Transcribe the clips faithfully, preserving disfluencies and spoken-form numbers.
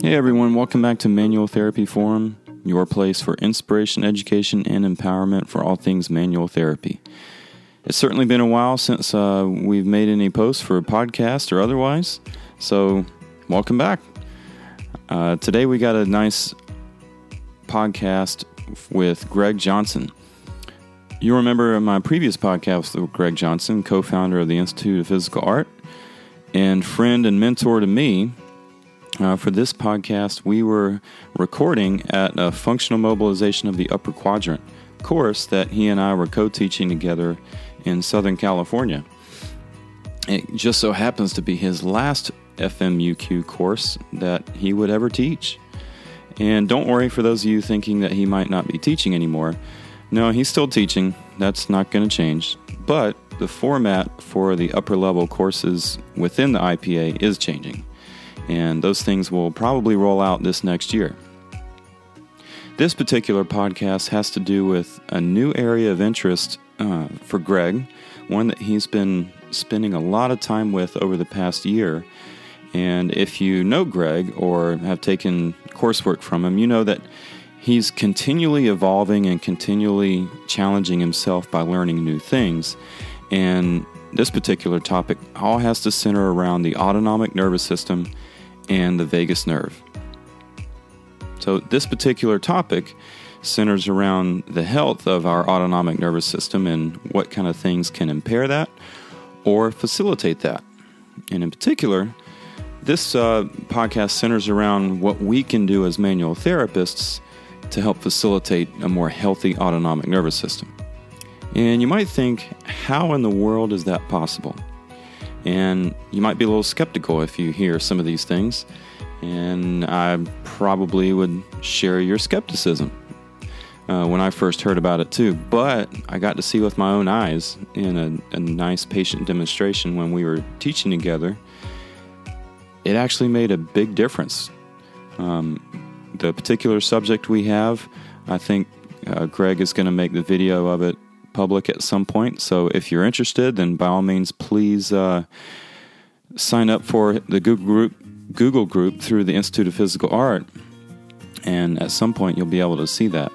Hey everyone, welcome back to Manual Therapy Forum, your place for inspiration, education, and empowerment for all things manual therapy. It's certainly been a while since uh, we've made any posts for a podcast or otherwise, so welcome back. Uh, today we got a nice podcast with Greg Johnson. You remember my previous podcast with Greg Johnson, co-founder of the Institute of Physical Art, and friend and mentor to me. Uh, for this podcast, we were recording at a functional mobilization of the upper quadrant course that he and I were co-teaching together in Southern California. It just so happens to be his last F M U Q course that he would ever teach. And don't worry for those of you thinking that he might not be teaching anymore. No, he's still teaching. That's not going to change. But the format for the upper level courses within the I P A is changing. And those things will probably roll out this next year. This particular podcast has to do with a new area of interest uh, for Greg, one that he's been spending a lot of time with over the past year. And if you know Greg or have taken coursework from him, you know that he's continually evolving and continually challenging himself by learning new things. And this particular topic all has to center around the autonomic nervous system and the vagus nerve. So this particular topic centers around the health of our autonomic nervous system and what kind of things can impair that or facilitate that. And in particular, this uh, podcast centers around what we can do as manual therapists to help facilitate a more healthy autonomic nervous system. And you might think, how in the world is that possible? And you might be a little skeptical if you hear some of these things, and I probably would share your skepticism uh, when I first heard about it too. But I got to see with my own eyes in a, a nice patient demonstration when we were teaching together. It actually made a big difference. Um, the particular subject we have, I think uh, Greg is going to make the video of it public at some point. So if you're interested, then by all means, please uh, sign up for the Google group, Google group through the Institute of Physical Art. And at some point, you'll be able to see that.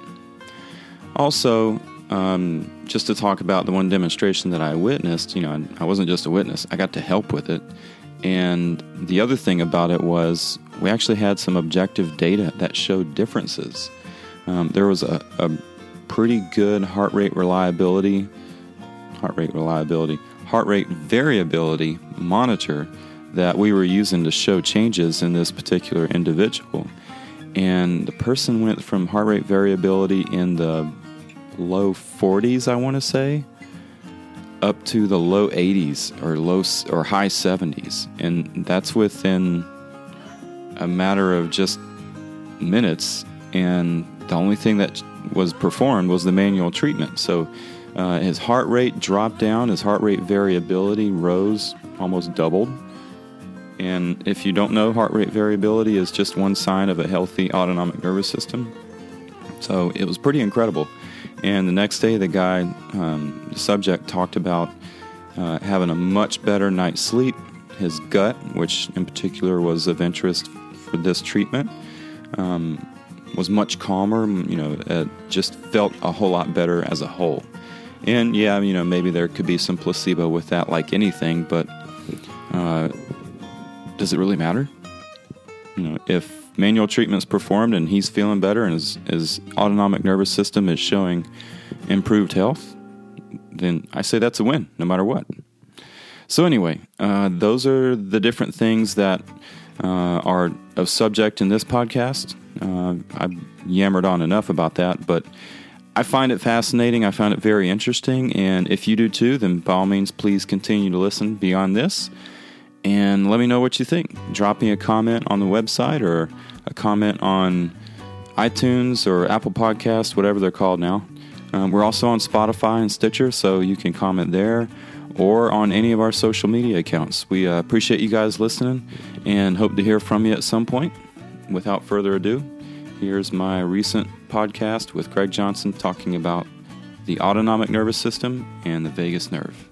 Also, um, just to talk about the one demonstration that I witnessed, you know, I wasn't just a witness, I got to help with it. And the other thing about it was we actually had some objective data that showed differences. Um, there was a, a pretty good heart rate reliability, heart rate reliability, heart rate variability monitor that we were using to show changes in this particular individual. And the person went from heart rate variability in the low forties, I want to say, up to the low eighties or low or high seventies. And that's within a matter of just minutes. And the only thing that was performed was the manual treatment. So uh, his heart rate dropped down, his heart rate variability rose, almost doubled. And if you don't know, heart rate variability is just one sign of a healthy autonomic nervous system. So it was pretty incredible. And the next day, the guy, um, the subject, talked about uh, having a much better night's sleep. His gut, which in particular was of interest for this treatment, um, was much calmer, you know, uh, just felt a whole lot better as a whole. And yeah, you know, maybe there could be some placebo with that, like anything, but uh, does it really matter? You know, if manual treatment's performed and he's feeling better and his, his autonomic nervous system is showing improved health, then I say that's a win, no matter what. So anyway, uh, those are the different things that uh, are of subject in this podcast. Uh, I've yammered on enough about that, but I find it fascinating. I found it very interesting, and if you do too, then by all means, please continue to listen beyond this, and let me know what you think. Drop me a comment on the website or a comment on iTunes or Apple Podcasts, whatever they're called now. Um, we're also on Spotify and Stitcher, so you can comment there or on any of our social media accounts. We uh, appreciate you guys listening and hope to hear from you at some point. Without further ado, here's my recent podcast with Greg Johnson talking about the autonomic nervous system and the vagus nerve.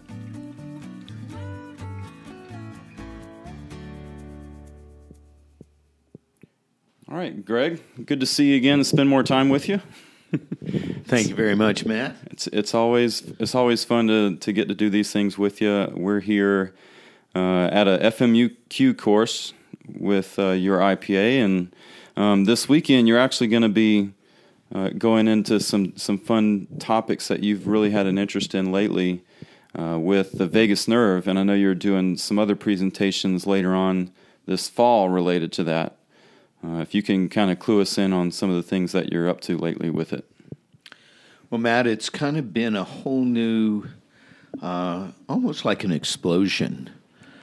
right, Greg, good to see you again and spend more time with you. Thank you very much, Matt. It's it's always it's always fun to, to get to do these things with you. We're here uh, at a F M U Q course with uh, your I P A, and um, this weekend you're actually going to be uh, going into some, some fun topics that you've really had an interest in lately uh, with the vagus nerve, and I know you're doing some other presentations later on this fall related to that. Uh, if you can kind of clue us in on some of the things that you're up to lately with it. Well, Matt, it's kind of been a whole new, uh, almost like an explosion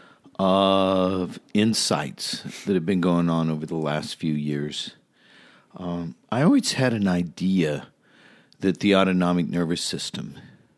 of insights that have been going on over the last few years. Um, I always had an idea that the autonomic nervous system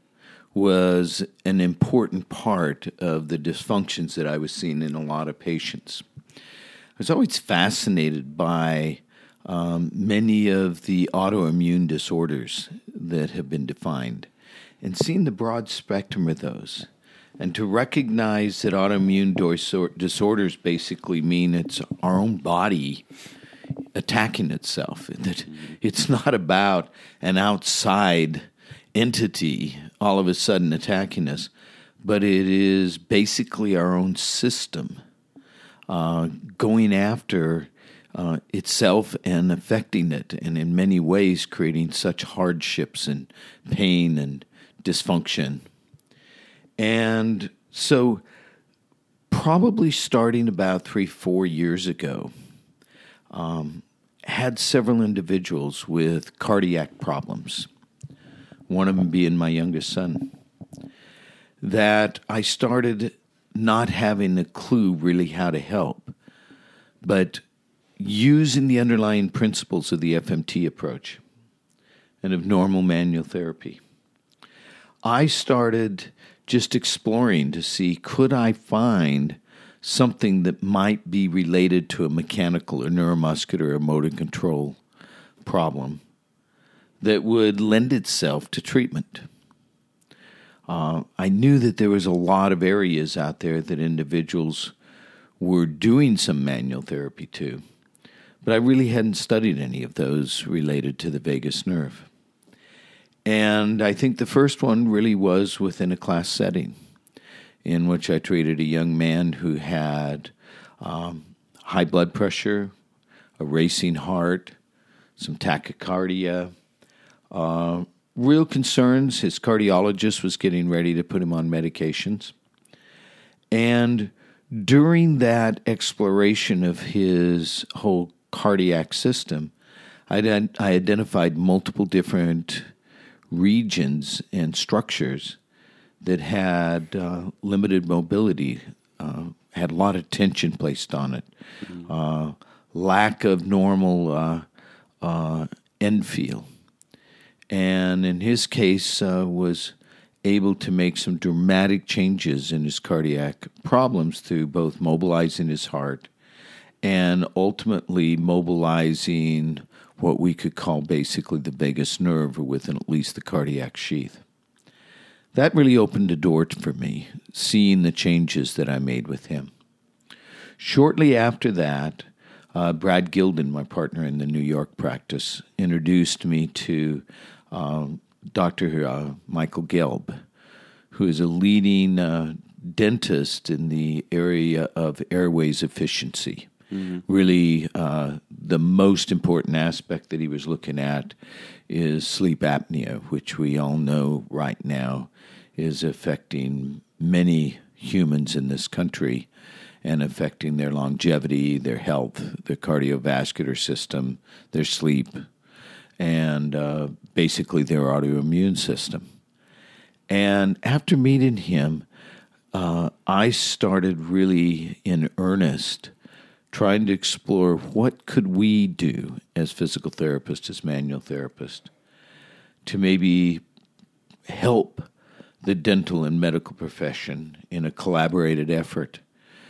was an important part of the dysfunctions that I was seeing in a lot of patients. I was always fascinated by um, many of the autoimmune disorders that have been defined and seeing the broad spectrum of those. And to recognize that autoimmune disorders basically mean it's our own body attacking itself, that it's not about an outside entity all of a sudden attacking us, but it is basically our own system Uh, going after uh, itself and affecting it, and in many ways creating such hardships and pain and dysfunction. And so probably starting about three, four years ago, um, had several individuals with cardiac problems, one of them being my youngest son, that I started not having a clue really how to help, but using the underlying principles of the F M T approach and of normal manual therapy. I started just exploring to see, could I find something that might be related to a mechanical or neuromuscular or motor control problem that would lend itself to treatment. Uh, I knew that there was a lot of areas out there that individuals were doing some manual therapy to, but I really hadn't studied any of those related to the vagus nerve. And I think the first one really was within a class setting in which I treated a young man who had um, high blood pressure, a racing heart, some tachycardia, uh, real concerns. His cardiologist was getting ready to put him on medications. And during that exploration of his whole cardiac system, I identified multiple different regions and structures that had uh, limited mobility, uh, had a lot of tension placed on it, mm-hmm. uh, lack of normal uh, uh, end feel. And in his case, uh, was able to make some dramatic changes in his cardiac problems through both mobilizing his heart and ultimately mobilizing what we could call basically the vagus nerve within at least the cardiac sheath. That really opened a door for me, seeing the changes that I made with him. Shortly after that, uh, Brad Gilden, my partner in the New York practice, introduced me to uh, Doctor Uh, Michael Gelb, who is a leading uh, dentist in the area of airways efficiency. Mm-hmm. Really, uh, the most important aspect that he was looking at is sleep apnea, which we all know right now is affecting many humans in this country and affecting their longevity, their health, their cardiovascular system, their sleep, and uh, basically their autoimmune system. And after meeting him, uh, I started really in earnest trying to explore what could we do as physical therapists, as manual therapists, to maybe help the dental and medical profession in a collaborated effort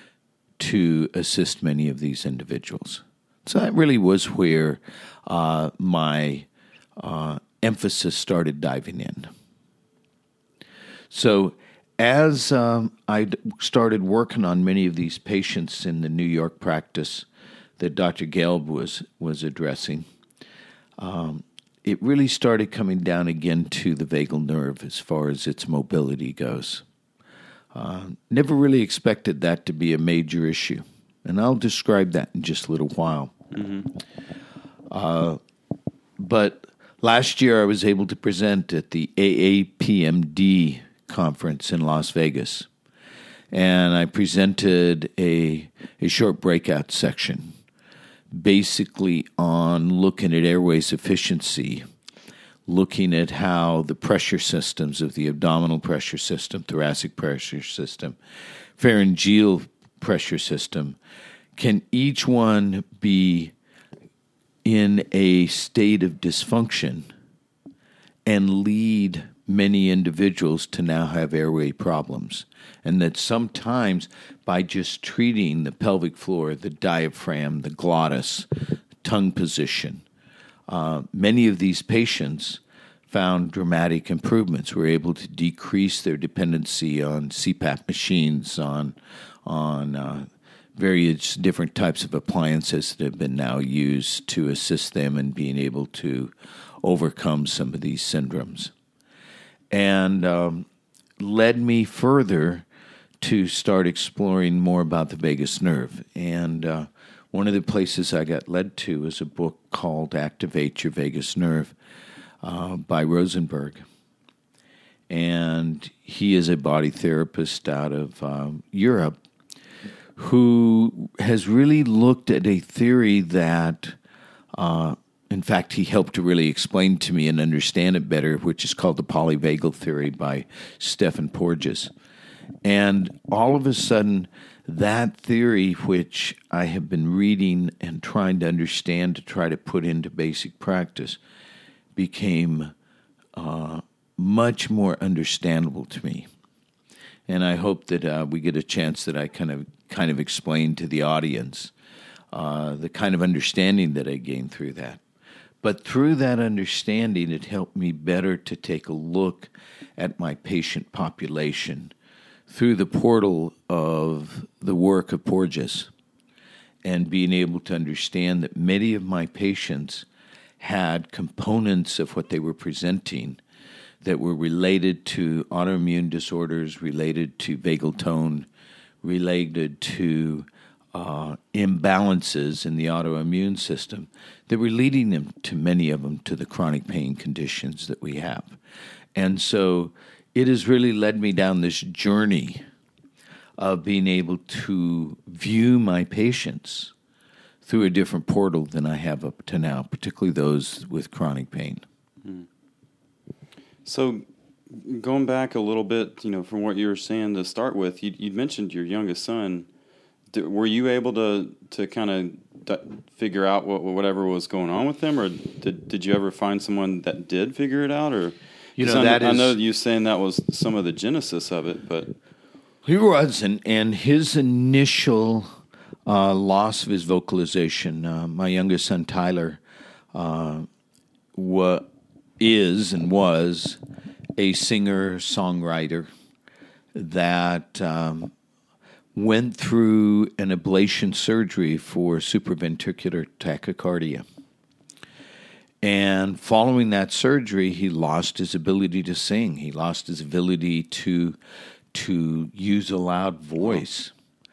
to assist many of these individuals. So that really was where uh, my uh, emphasis started diving in. So as um, I started working on many of these patients in the New York practice that Doctor Gelb was was addressing, um, it really started coming down again to the vagal nerve as far as its mobility goes. Uh, never really expected that to be a major issue, and I'll describe that in just a little while. Mm-hmm. Uh, but last year I was able to present at the A A P M D conference in Las Vegas, and I presented a a short breakout section, basically on looking at airways efficiency, looking at how the pressure systems of the abdominal pressure system, thoracic pressure system, pharyngeal pressure system, can each one be in a state of dysfunction and lead many individuals to now have airway problems. And that sometimes by just treating the pelvic floor, the diaphragm, the glottis, tongue position, uh, many of these patients found dramatic improvements, were able to decrease their dependency on C PAP machines, on, on uh, various different types of appliances that have been now used to assist them in being able to overcome some of these syndromes. And um, led me further to start exploring more about the vagus nerve. And uh, one of the places I got led to is a book called Activate Your Vagus Nerve uh, by Rosenberg. And he is a body therapist out of um, Europe who has really looked at a theory that uh, in fact, he helped to really explain to me and understand it better, which is called the polyvagal theory by Stephan Porges. And all of a sudden, that theory, which I have been reading and trying to understand to try to put into basic practice, became uh, much more understandable to me. And I hope that uh, we get a chance that I kind of kind of explain to the audience uh, the kind of understanding that I gained through that. But through that understanding, it helped me better to take a look at my patient population through the portal of the work of Porges, and being able to understand that many of my patients had components of what they were presenting that were related to autoimmune disorders, related to vagal tone, related to Uh, imbalances in the autoimmune system that were leading them, to many of them, to the chronic pain conditions that we have. And so it has really led me down this journey of being able to view my patients through a different portal than I have up to now, particularly those with chronic pain. Mm. So going back a little bit, you know, from what you were saying to start with, you you mentioned your youngest son. Were you able to, to kind of d- figure out what whatever was going on with them, or did did you ever find someone that did figure it out? Or you know, that I, is, I know you saying that was some of the genesis of it, but he was, and and his initial uh, loss of his vocalization. Uh, my youngest son Tyler uh, wa- is and was a singer songwriter that. Um, went through an ablation surgery for supraventricular tachycardia. And following that surgery, he lost his ability to sing. He lost his ability to, to use a loud voice.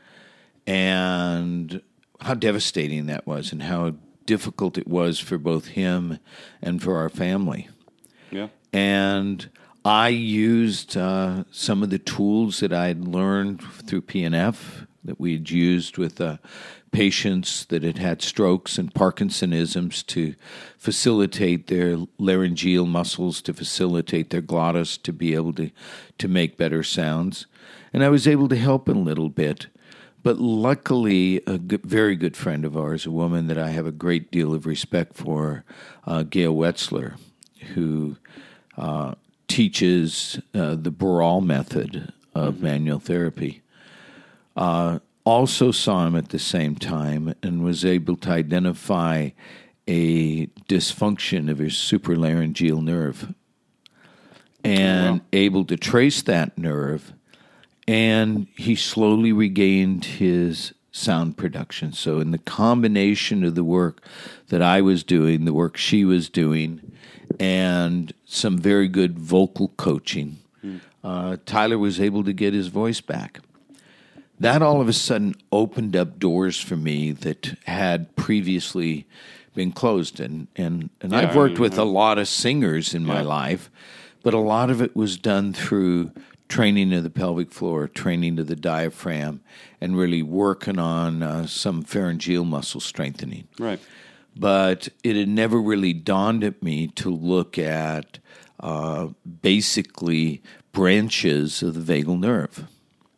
And how devastating that was, and how difficult it was for both him and for our family. Yeah. And I used uh, some of the tools that I had learned through P N F that we had used with uh, patients that had had strokes and Parkinsonisms to facilitate their laryngeal muscles, to facilitate their glottis, to be able to, to make better sounds. And I was able to help a little bit. But luckily, a good, very good friend of ours, a woman that I have a great deal of respect for, uh, Gail Wetzler, who uh, teaches uh, the Boral method of mm-hmm. manual therapy, uh, also saw him at the same time and was able to identify a dysfunction of his supralaryngeal nerve and oh, wow. able to trace that nerve. And he slowly regained his sound production. So in the combination of the work that I was doing, the work she was doing, and some very good vocal coaching, mm. uh, Tyler was able to get his voice back. That all of a sudden opened up doors for me that had previously been closed. And, and, and yeah, I've worked I mean, with I, a lot of singers in yeah. my life, but a lot of it was done through training of the pelvic floor, training of the diaphragm, and really working on uh, some pharyngeal muscle strengthening. Right. But it had never really dawned at me to look at uh, basically branches of the vagal nerve.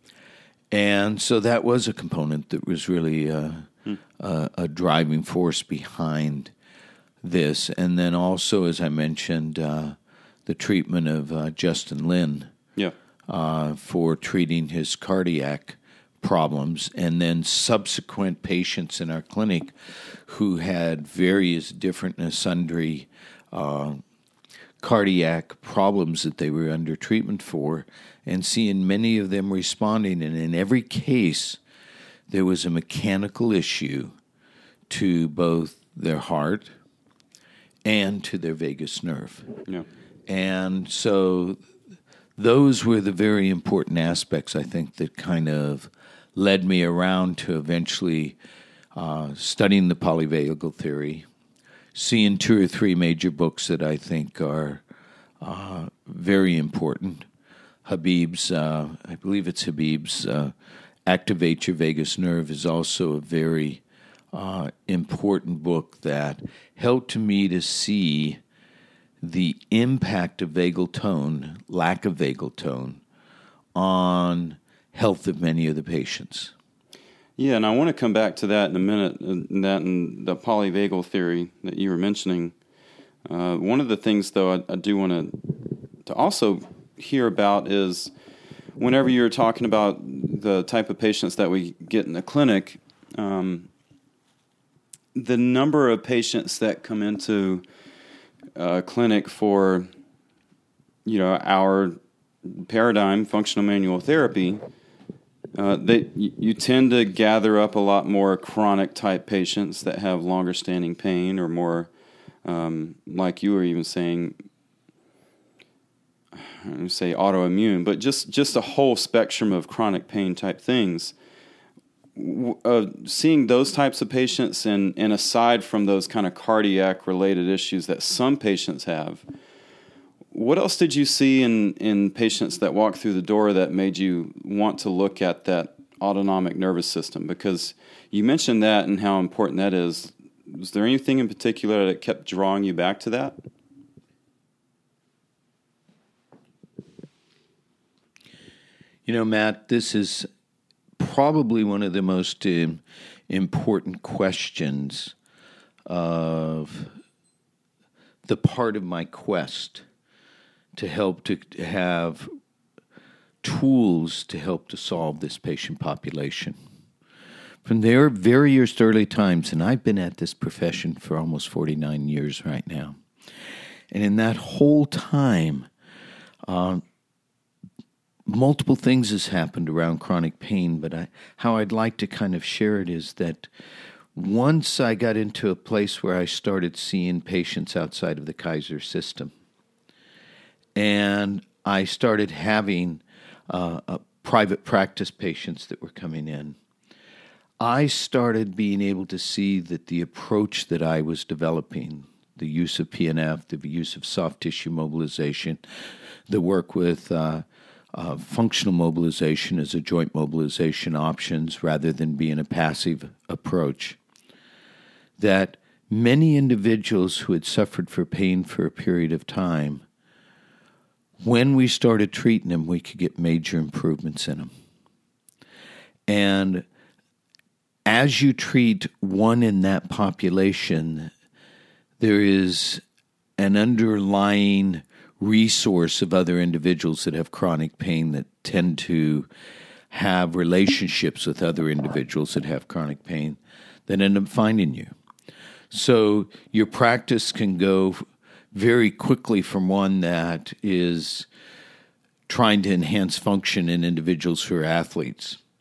And so that was a component that was really uh, hmm. a, a driving force behind this. And then also, as I mentioned, uh, the treatment of uh, Justin Lin yeah. uh, for treating his cardiac problems, and then subsequent patients in our clinic who had various different and sundry uh, cardiac problems that they were under treatment for, and seeing many of them responding. And in every case, there was a mechanical issue to both their heart and to their vagus nerve. Yeah. And so those were the very important aspects, I think, that kind of led me around to eventually uh, studying the polyvagal theory, seeing two or three major books that I think are uh, very important. Habib's, uh, I believe it's Habib's, uh, Activate Your Vagus Nerve is also a very uh, important book that helped me to see the impact of vagal tone, lack of vagal tone, on health of many of the patients. Yeah, and I want to come back to that in a minute, and that and the polyvagal theory that you were mentioning. Uh, one of the things, though, I, I do want to to also hear about is whenever you're talking about the type of patients that we get in the clinic, um, the number of patients that come into a clinic for, you know, our paradigm, functional manual therapy, uh, they you tend to gather up a lot more chronic type patients that have longer standing pain or more, um, like you were even saying, I don't say autoimmune, but just, just a whole spectrum of chronic pain type things. Uh, seeing those types of patients, and, and aside from those kind of cardiac related issues that some patients have, what else did you see in, in patients that walked through the door that made you want to look at that autonomic nervous system? Because you mentioned that and how important that is. Was there anything in particular that kept drawing you back to that? You know, Matt, this is probably one of the most um, important questions of the part of my quest to help to have tools to help to solve this patient population. From their very early times, and I've been at this profession for almost forty-nine years right now, and in that whole time, uh, multiple things has happened around chronic pain, but I, how I'd like to kind of share it is that once I got into a place where I started seeing patients outside of the Kaiser system, and I started having uh, uh, private practice patients that were coming in, I started being able to see that the approach that I was developing, the use of P N F, the use of soft tissue mobilization, the work with uh, uh, functional mobilization as a joint mobilization options rather than being a passive approach, that many individuals who had suffered for pain for a period of time, when we started treating them, we could get major improvements in them. And as you treat one in that population, there is an underlying resource of other individuals that have chronic pain that tend to have relationships with other individuals that have chronic pain that end up finding you. So your practice can go very quickly from one that is trying to enhance function in individuals who are athletes,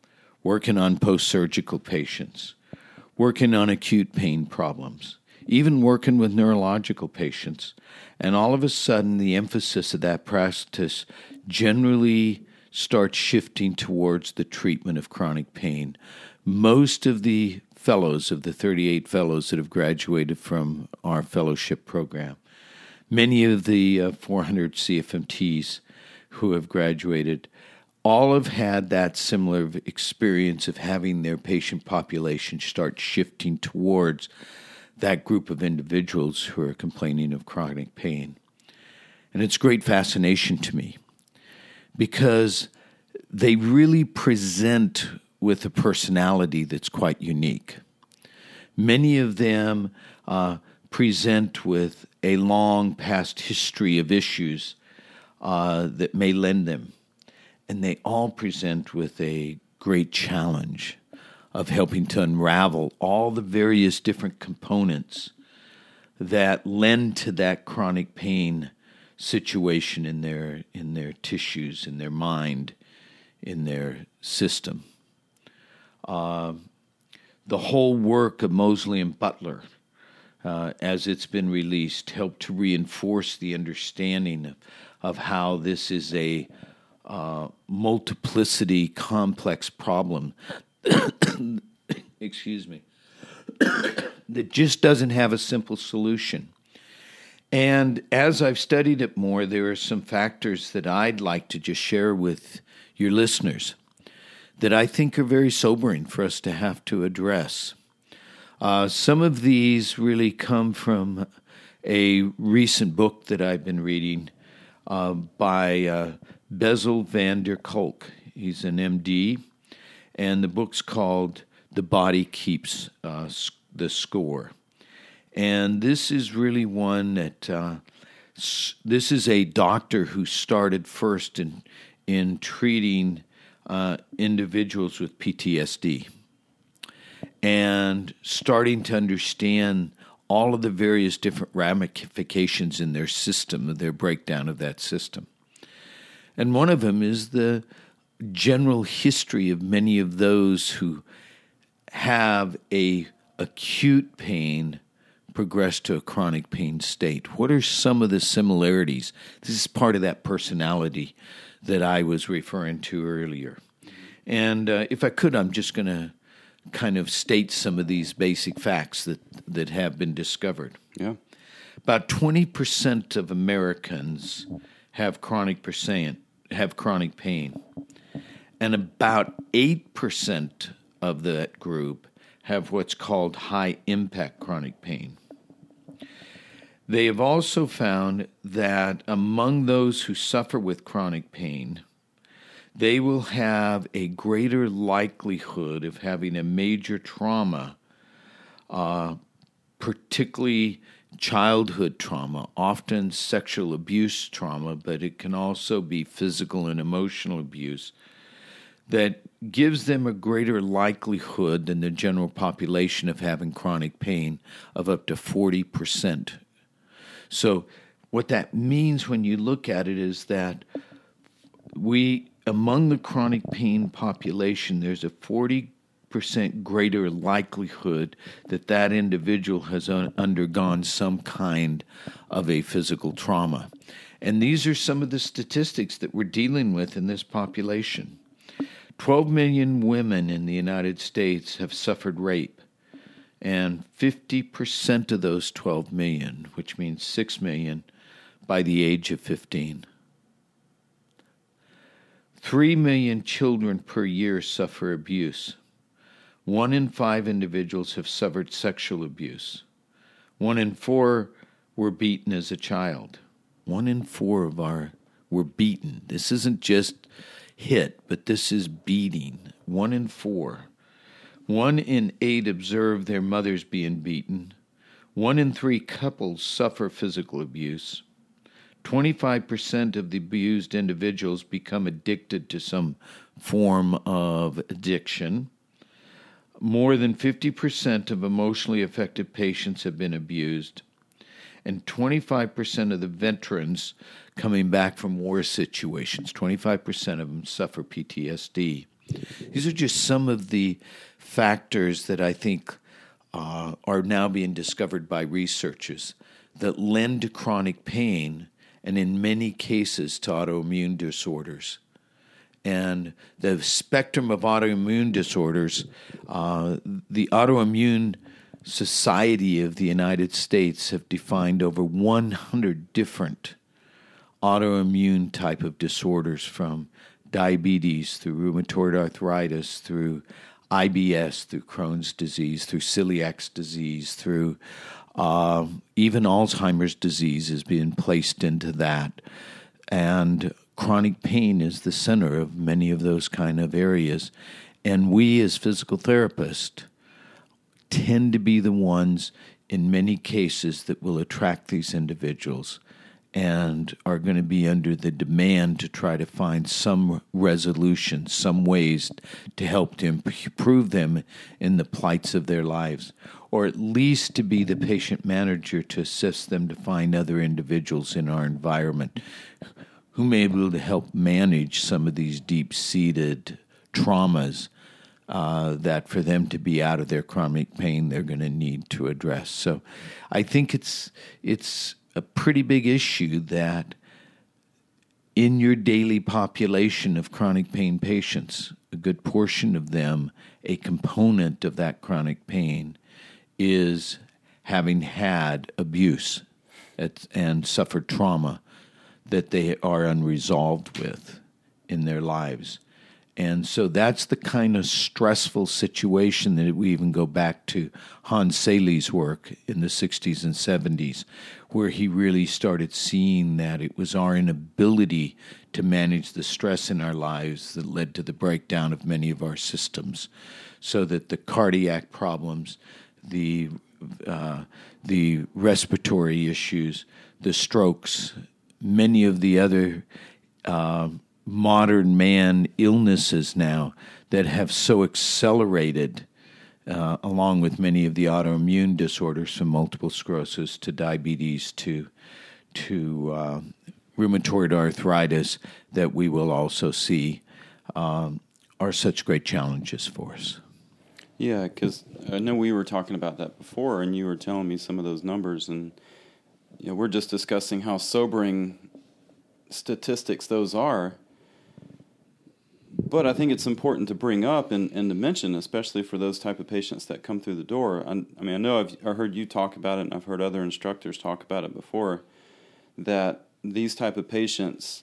working on post-surgical patients, working on acute pain problems, even working with neurological patients. And all of a sudden, the emphasis of that practice generally starts shifting towards the treatment of chronic pain. Most of the fellows, of the thirty-eight fellows that have graduated from our fellowship program, many of the uh, four hundred C F M Ts who have graduated, all have had that similar experience of having their patient population start shifting towards that group of individuals who are complaining of chronic pain. And it's great fascination to me because they really present with a personality that's quite unique. Many of them uh, present with a long past history of issues uh, that may lend them. And they all present with a great challenge of helping to unravel all the various different components that lend to that chronic pain situation in their in their tissues, in their mind, in their system. Uh, the whole work of Mosley and Butler, uh, as it's been released, helped to reinforce the understanding of, of how this is a uh, multiplicity, complex problem, excuse me, that just doesn't have a simple solution. And as I've studied it more, there are some factors that I'd like to just share with your listeners that I think are very sobering for us to have to address. Uh, some of these really come from a recent book that I've been reading uh, by uh, Bessel van der Kolk. He's an M D, and the book's called The Body Keeps uh, the Score. And this is really one that, uh, this is a doctor who started first in, in treating uh, individuals with P T S D and starting to understand all of the various different ramifications in their system, their breakdown of that system. And one of them is the general history of many of those who have a acute pain progress to a chronic pain state. What are some of the similarities? This is part of that personality that I was referring to earlier. And uh, if I could, I'm just going to kind of state some of these basic facts that, that have been discovered. Yeah. About twenty percent of Americans have chronic percent, have chronic pain. And about eight percent of that group have what's called high-impact chronic pain. They have also found that among those who suffer with chronic pain, they will have a greater likelihood of having a major trauma, uh, particularly childhood trauma, often sexual abuse trauma, but it can also be physical and emotional abuse, that gives them a greater likelihood than the general population of having chronic pain of up to forty percent. So what that means when you look at it is that we, among the chronic pain population, there's a forty percent greater likelihood that that individual has un- undergone some kind of a physical trauma. And these are some of the statistics that we're dealing with in this population. twelve million women in the United States have suffered rape, and fifty percent of those twelve million, which means six million, by the age of fifteen. Three million children per year suffer abuse. One in five individuals have suffered sexual abuse. One in four were beaten as a child. One in four of our were beaten. This isn't just hit, but this is beating. One in four. One in eight observe their mothers being beaten. One in three couples suffer physical abuse. twenty-five percent of the abused individuals become addicted to some form of addiction. More than fifty percent of emotionally affected patients have been abused. And twenty-five percent of the veterans coming back from war situations, twenty-five percent of them suffer P T S D. These are just some of the factors that I think uh, are now being discovered by researchers that lend to chronic pain and in many cases to autoimmune disorders. And the spectrum of autoimmune disorders, uh, the Autoimmune Society of the United States have defined over one hundred different autoimmune type of disorders, from diabetes through rheumatoid arthritis, through I B S, through Crohn's disease, through celiac disease, through uh, even Alzheimer's disease is being placed into that. And chronic pain is the center of many of those kind of areas. And we as physical therapists tend to be the ones in many cases that will attract these individuals and are going to be under the demand to try to find some resolution, some ways to help to improve them in the plights of their lives, or at least to be the patient manager to assist them to find other individuals in our environment who may be able to help manage some of these deep-seated traumas uh, that for them to be out of their chronic pain they're going to need to address. So I think it's it's a pretty big issue that in your daily population of chronic pain patients, a good portion of them, a component of that chronic pain is having had abuse and suffered trauma that they are unresolved with in their lives. And so that's the kind of stressful situation that we even go back to Hans Selye's work in the sixties and seventies, where he really started seeing that it was our inability to manage the stress in our lives that led to the breakdown of many of our systems, so that the cardiac problems, the uh, the respiratory issues, the strokes, many of the other uh, modern man illnesses now that have so accelerated, uh, along with many of the autoimmune disorders, from multiple sclerosis to diabetes to to uh, rheumatoid arthritis, that we will also see um, are such great challenges for us. Yeah, because I know we were talking about that before, and you were telling me some of those numbers, and you know, we're just discussing how sobering statistics those are. But I think it's important to bring up and, and to mention, especially for those type of patients that come through the door. I, I mean, I know I've I heard you talk about it, and I've heard other instructors talk about it before, that these type of patients,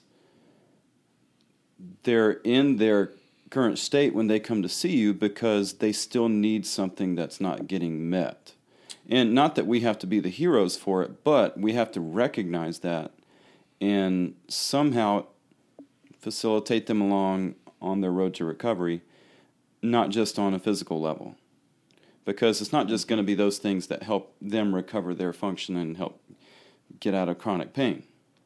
they're in their current state when they come to see you because they still need something that's not getting met. And not that we have to be the heroes for it, but we have to recognize that and somehow facilitate them along on their road to recovery, not just on a physical level. Because it's not just going to be those things that help them recover their function and help get out of chronic pain.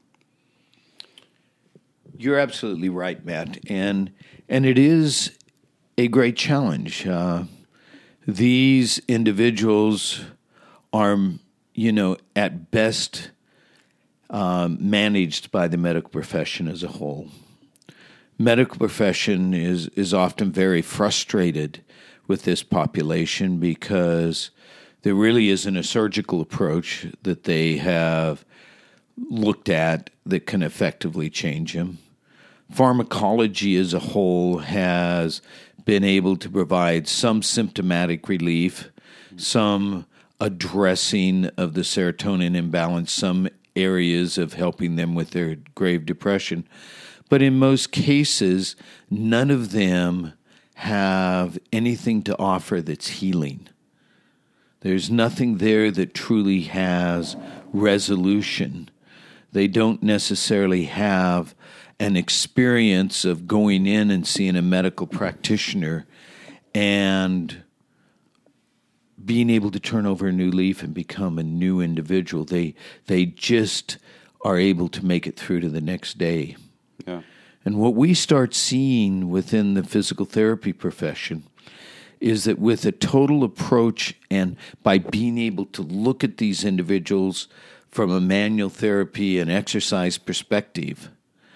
You're absolutely right, Matt. And and it is a great challenge. Uh, these individuals are, you know, at best um, managed by the medical profession as a whole. Medical profession is, is often very frustrated with this population because there really isn't a surgical approach that they have looked at that can effectively change them. Pharmacology as a whole has been able to provide some symptomatic relief, some addressing of the serotonin imbalance, some areas of helping them with their grave depression. But in most cases, none of them have anything to offer that's healing. There's nothing there that truly has resolution. They don't necessarily have an experience of going in and seeing a medical practitioner and being able to turn over a new leaf and become a new individual. They they just are able to make it through to the next day. Yeah. And what we start seeing within the physical therapy profession is that with a total approach and by being able to look at these individuals from a manual therapy and exercise perspective,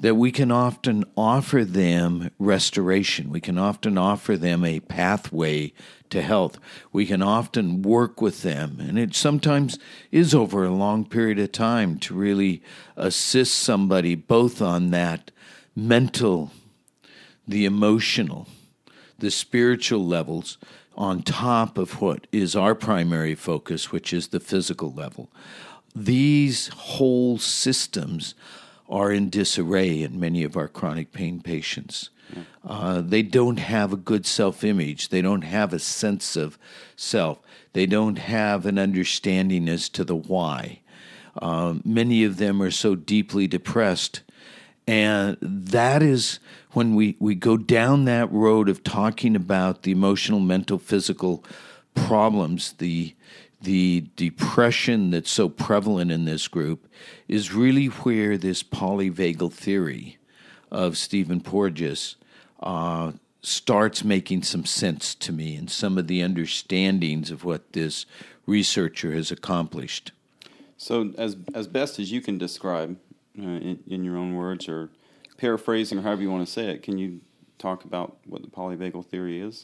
that we can often offer them restoration. We can often offer them a pathway to health. We can often work with them, and it sometimes is over a long period of time to really assist somebody both on that mental, the emotional, the spiritual levels, on top of what is our primary focus, which is the physical level. These whole systems are in disarray in many of our chronic pain patients. Uh, they don't have a good self-image. They don't have a sense of self. They don't have an understanding as to the why. Uh, many of them are so deeply depressed. And that is when we, we go down that road of talking about the emotional, mental, physical problems, the the depression that's so prevalent in this group is really where this polyvagal theory of Stephen Porges uh, starts making some sense to me, and some of the understandings of what this researcher has accomplished. So as as best as you can describe, uh, in, in your own words, or paraphrasing, or however you want to say it, can you talk about what the polyvagal theory is?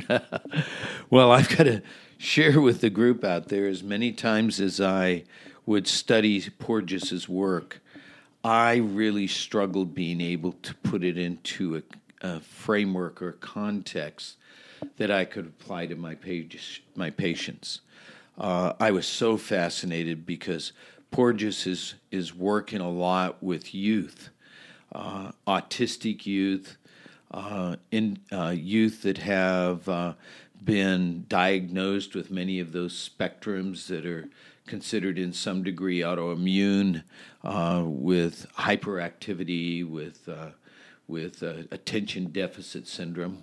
Well, I've got to share with the group out there, as many times as I would study Porges's work, I really struggled being able to put it into a, a framework or context that I could apply to my page, my patients. Uh, I was so fascinated because Porges is, is working a lot with youth, uh, autistic youth, Uh, in uh, youth that have uh, been diagnosed with many of those spectrums that are considered in some degree autoimmune, uh, with hyperactivity, with uh, with uh, attention deficit syndrome.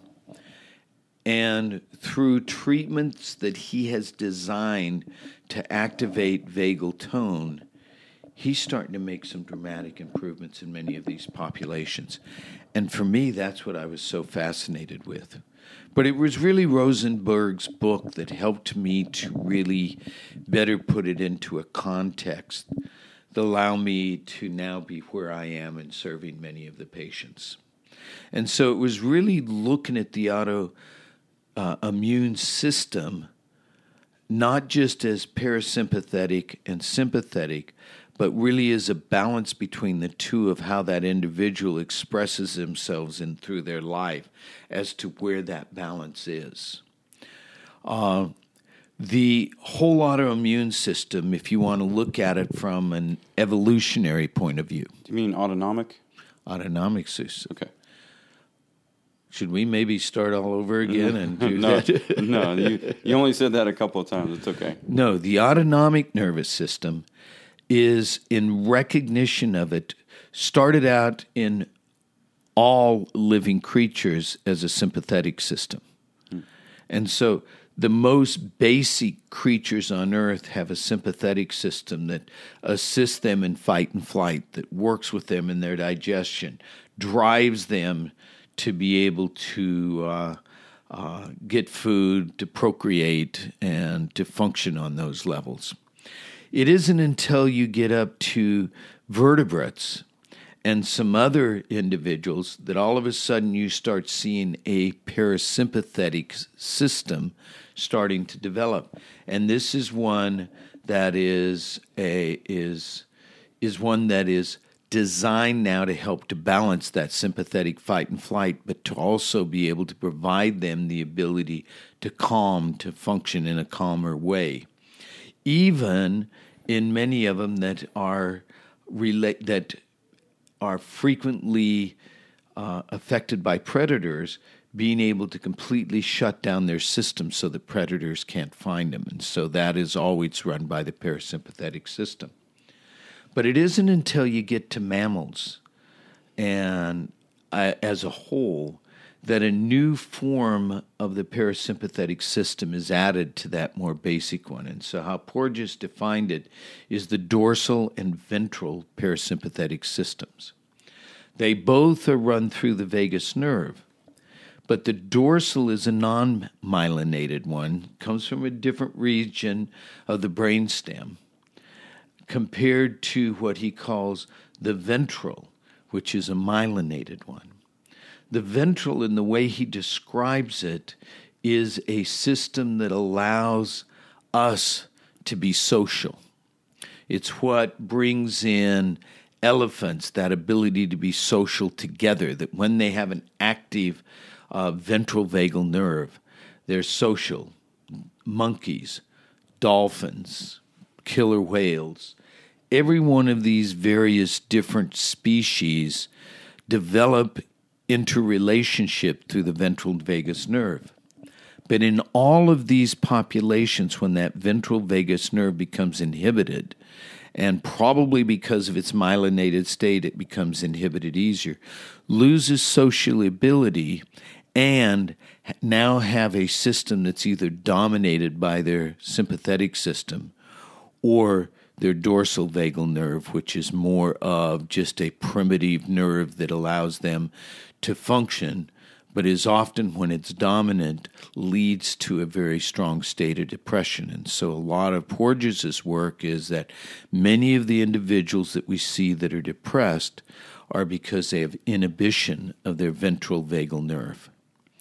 And through treatments that he has designed to activate vagal tone, he's starting to make some dramatic improvements in many of these populations. And for me, that's what I was so fascinated with. But it was really Rosenberg's book that helped me to really better put it into a context that allowed me to now be where I am and serving many of the patients. And so it was really looking at the autoimmune uh, system, not just as parasympathetic and sympathetic, but really is a balance between the two of how that individual expresses themselves in through their life as to where that balance is. Uh, the whole autoimmune system, if you want to look at it from an evolutionary point of view. Do you mean autonomic? Autonomic system. Okay. Should we maybe start all over again and do no, that? no, you, you only said that a couple of times. It's okay. No, the autonomic nervous system is, in recognition of it, started out in all living creatures as a sympathetic system. Hmm. And so the most basic creatures on Earth have a sympathetic system that assists them in fight and flight, that works with them in their digestion, drives them to be able to uh, uh, get food, to procreate, and to function on those levels. It isn't until you get up to vertebrates and some other individuals that all of a sudden you start seeing a parasympathetic system starting to develop. And this is one that is a is is one that is designed now to help to balance that sympathetic fight and flight, but to also be able to provide them the ability to calm, to function in a calmer way. Even in many of them that are relate that are frequently uh, affected by predators, being able to completely shut down their system so that predators can't find them. And so that is always run by the parasympathetic system. But it isn't until you get to mammals and uh, as a whole that a new form of the parasympathetic system is added to that more basic one. And so how Porges defined it is the dorsal and ventral parasympathetic systems. They both are run through the vagus nerve, but the dorsal is a non-myelinated one, comes from a different region of the brainstem, compared to what he calls the ventral, which is a myelinated one. The ventral, in the way he describes it, is a system that allows us to be social. It's what brings in elephants, that ability to be social together, that when they have an active uh, ventral vagal nerve, they're social. Monkeys, dolphins, killer whales, every one of these various different species develop interrelationship through the ventral vagus nerve. But in all of these populations, when that ventral vagus nerve becomes inhibited, and probably because of its myelinated state, it becomes inhibited easier, loses sociability, and now have a system that's either dominated by their sympathetic system or their dorsal vagal nerve, which is more of just a primitive nerve that allows them to function, but is often, when it's dominant, leads to a very strong state of depression. And so a lot of Porges' work is that many of the individuals that we see that are depressed are because they have inhibition of their ventral vagal nerve.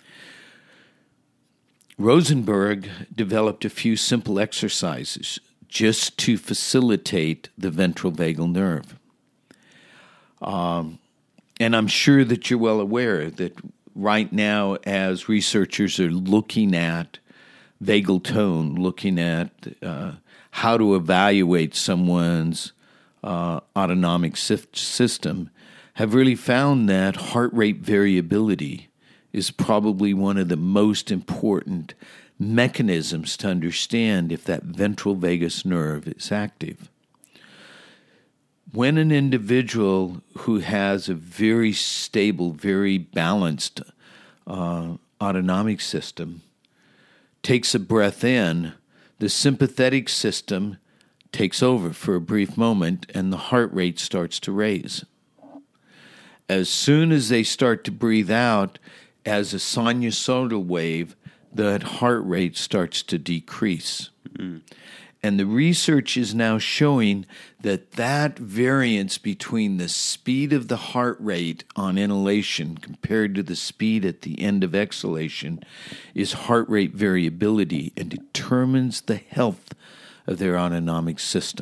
Rosenberg developed a few simple exercises just to facilitate the ventral vagal nerve. Um, and I'm sure that you're well aware that right now, as researchers are looking at vagal tone, looking at uh, how to evaluate someone's uh, autonomic system, have really found that heart rate variability is probably one of the most important mechanisms to understand if that ventral vagus nerve is active. When an individual who has a very stable, very balanced uh, autonomic system takes a breath in, the sympathetic system takes over for a brief moment and the heart rate starts to raise. As soon as they start to breathe out, as a sinusoidal wave, the heart rate starts to decrease. Mm-hmm. And the research is now showing that that variance between the speed of the heart rate on inhalation compared to the speed at the end of exhalation is heart rate variability and determines the health of their autonomic system.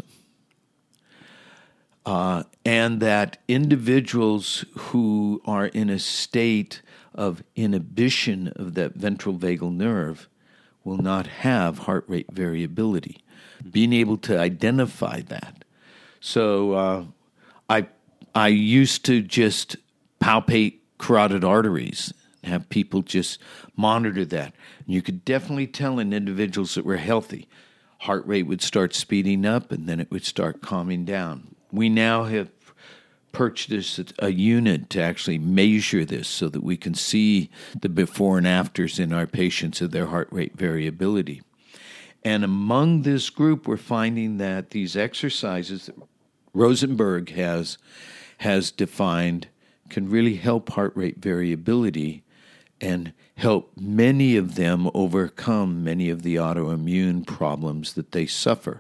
Uh, and that individuals who are in a state of inhibition of that ventral vagal nerve will not have heart rate variability. Being able to identify that. So uh, I I used to just palpate carotid arteries and have people just monitor that. And you could definitely tell in individuals that were healthy, heart rate would start speeding up and then it would start calming down. We now have purchased a unit to actually measure this so that we can see the before and afters in our patients of their heart rate variability. And among this group, we're finding that these exercises that Rosenberg has, has defined can really help heart rate variability and help many of them overcome many of the autoimmune problems that they suffer,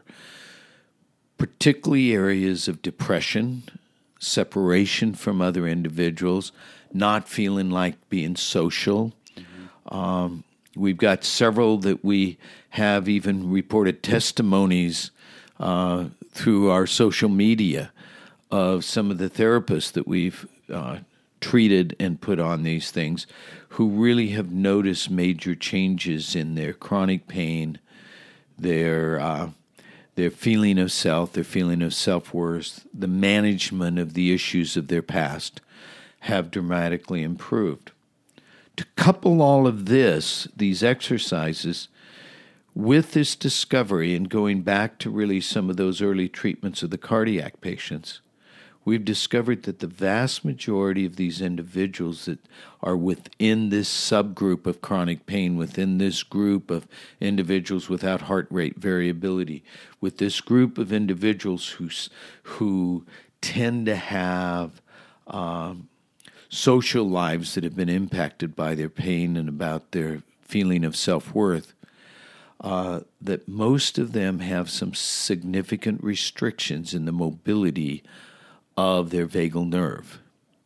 particularly areas of depression, separation from other individuals, not feeling like being social. Mm-hmm. Um, we've got several that we have even reported testimonies uh, through our social media of some of the therapists that we've uh, treated and put on these things who really have noticed major changes in their chronic pain, their uh, their feeling of self, their feeling of self-worth, the management of the issues of their past have dramatically improved. To couple all of this, these exercises, with this discovery and going back to really some of those early treatments of the cardiac patients, we've discovered that the vast majority of these individuals that are within this subgroup of chronic pain, within this group of individuals without heart rate variability, with this group of individuals who, who tend to have um, social lives that have been impacted by their pain and about their feeling of self-worth, uh, that most of them have some significant restrictions in the mobility of their vagal nerve.